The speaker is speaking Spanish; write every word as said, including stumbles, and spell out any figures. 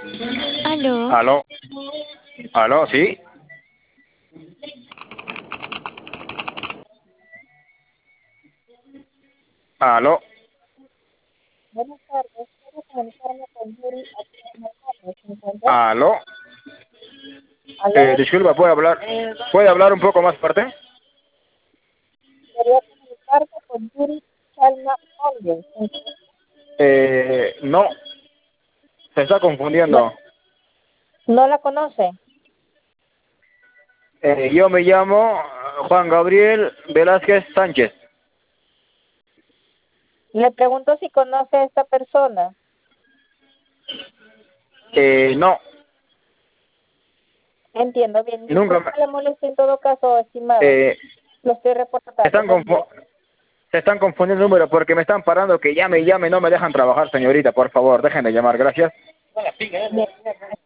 Aló. Aló, aló, sí. Aló, Buenas tardes, quiero comunicarme con Yuri Aquino Hernández, ¿se encuentra? aló. Eh, Aló, disculpa, ¿puede hablar? ¿Puede hablar un poco más fuerte? quería comunicarme con Yuri Chalma Hernández, ¿se encuentra? Eh, no, se está No, confundiendo. no la conoce. Eh, yo me llamo Juan Gabriel Velázquez Sánchez. Le pregunto si conoce a esta persona. Eh, no, Entiendo bien. nunca Disculpe me... la molestia en todo caso, estimado. Eh, Lo estoy se reportando. están Buen día. confu- se están confundiendo el número porque me están parando que llame y llame, no me dejan trabajar, señorita, por favor, dejen de llamar, gracias. Bien.